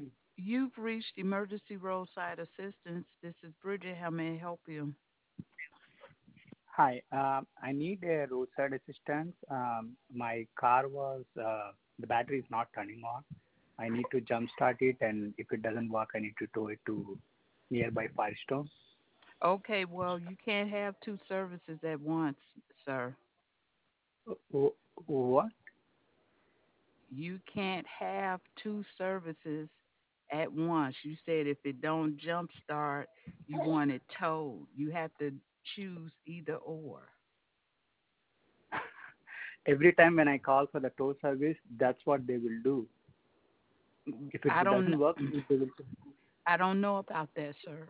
You've reached emergency roadside assistance. This is Bridget. How may I help you? Hi, I need a roadside assistance. My car was the battery is not turning on. I need to jump start it, and if it doesn't work, I need to tow it to nearby Firestone. Okay, well, you can't have two services at once, sir. Oh, what? You can't have two services at once. You said if it don't jump start, you want it towed. You have to choose either or. Every time when I call for the tow service, that's what they will do. If I it don't doesn't work, they will. I don't know about that, sir.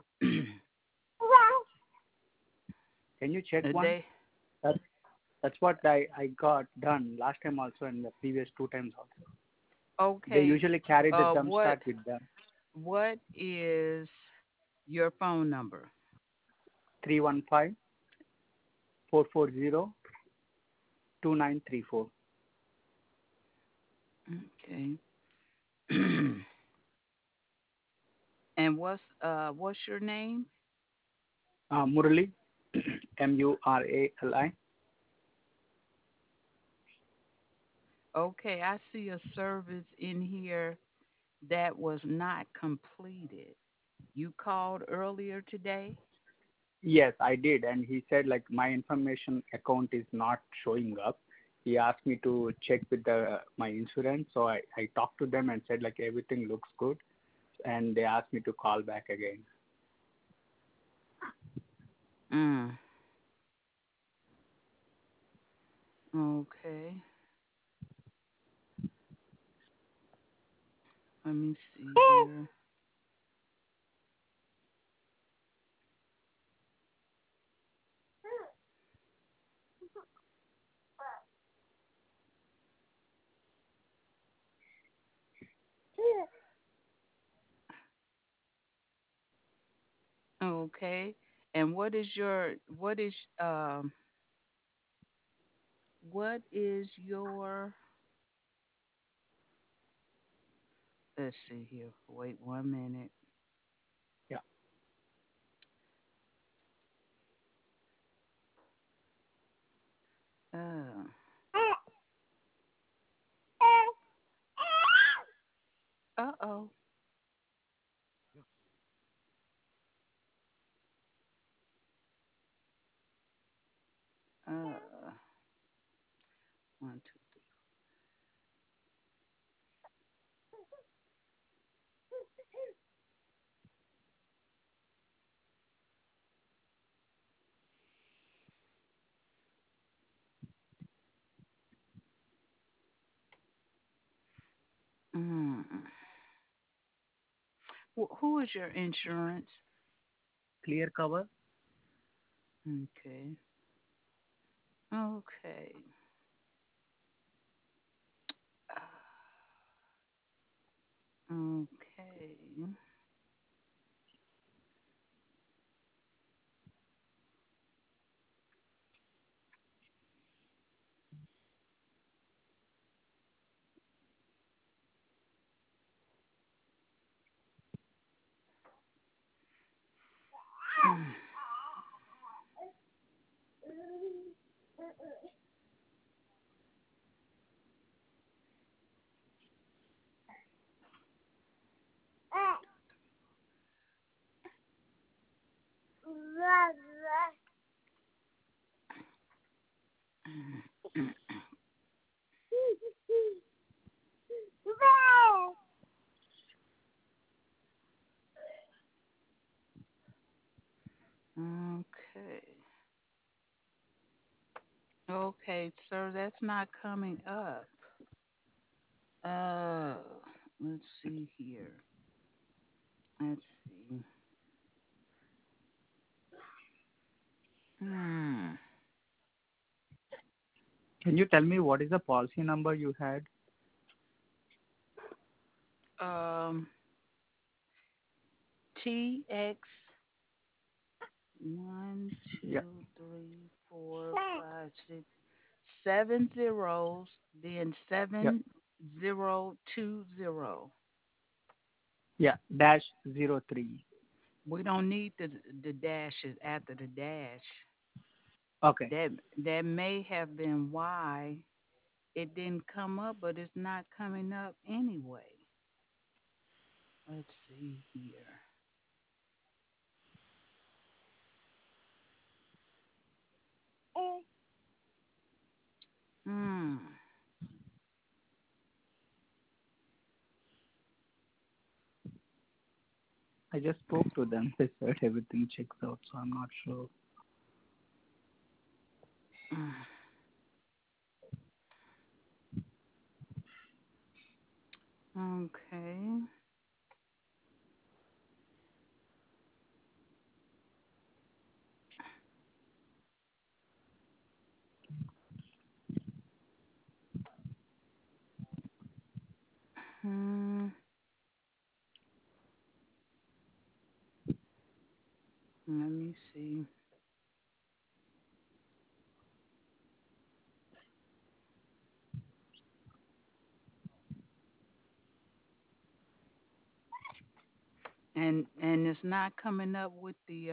Can you check one? They That, that's what I got done last time also and the previous two times also. They okay. usually carry the jump What start with them. is your phone number? 315 440 2934. Okay. And what's your name? Murali, Murali. Okay, I see a service in here that was not completed. You called earlier today? Yes, I did, and he said like my information account is not showing up. He asked me to check with the my insurance, so I talked to them and said like everything looks good, and they asked me to call back again. Mm. Okay. Let me see here. Okay. And what is your let's see here. Wait 1 minute. Yeah. Uh oh. Uh 1, 2, 3. Mm. Who is your insurance? Clear cover. Okay. Okay. Okay. Okay. Okay, sir, that's not coming up. Uh, let's see here. Let's see. Hmm. Can you tell me what is the policy number you had? Um, TX 1, 2, 3, 4, 5, 6, 7 zeros, then Yeah. 7020. Yeah, -03. We don't need the dashes after the dash. Okay. That may have been why it didn't come up, but it's not coming up anyway. Let's see here. Hmm. I just spoke to them. They said everything checks out, so I'm not sure. Okay. Hmm. Let me see. And it's not coming up with the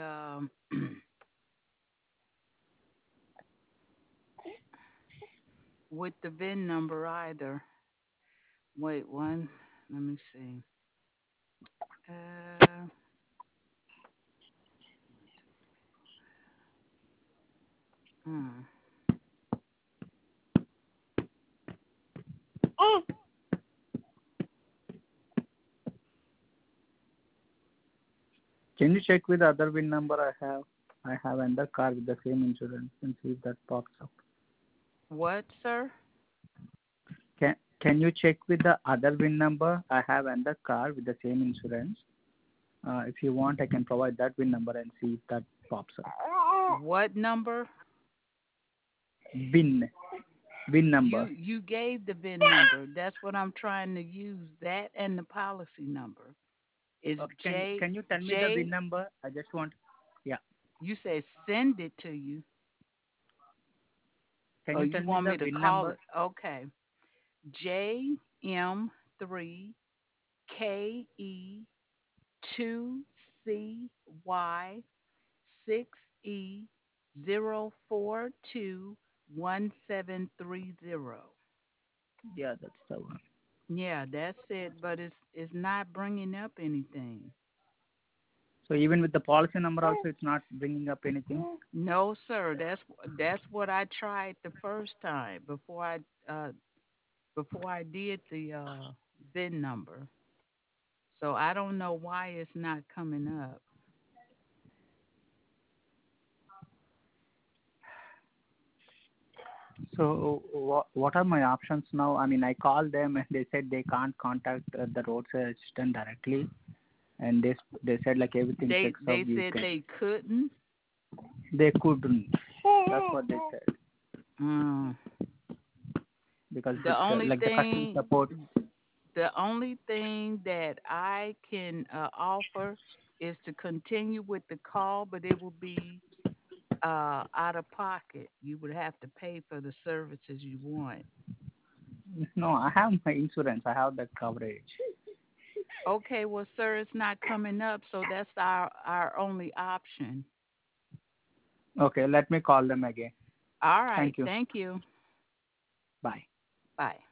with the VIN number either. Wait, one. Let me see. Uh, hmm. Can you check with the other VIN number I have? I have another car with the same insurance and see if that pops up. What, sir? Can you check with the other VIN number? I have another car with the same insurance. If you want, I can provide that VIN number and see if that pops up. What number? VIN VIN You number. you gave the VIN number. That's what I'm trying to use. That and the policy number is Can you tell me the VIN J. number? I just want. Yeah. You said send it to you, Can or you you tell me want the me to VIN call number? it? Okay. JM3KE2C6Y6E0421730. Yeah, that's the one. Yeah, that's it. But it's not bringing up anything. So even with the policy number also, it's not bringing up anything. No, sir. That's what I tried the first time before I did the VIN number. So I don't know why it's not coming up. So what are my options now? I mean, I called them and they said they can't contact the roadside assistant directly, and they said like everything They checks out. they You said can. they couldn't. They couldn't. That's what they said Mm. because The it's only like the customer thing support. the only thing that I can offer is to continue with the call, but it will be out of pocket. You would have to pay for the services you want. No, I have my insurance. I have that coverage. Okay, well, sir, it's not coming up, so that's our only option. Okay, let me call them again. All right, Thank you. thank you. Bye. Bye.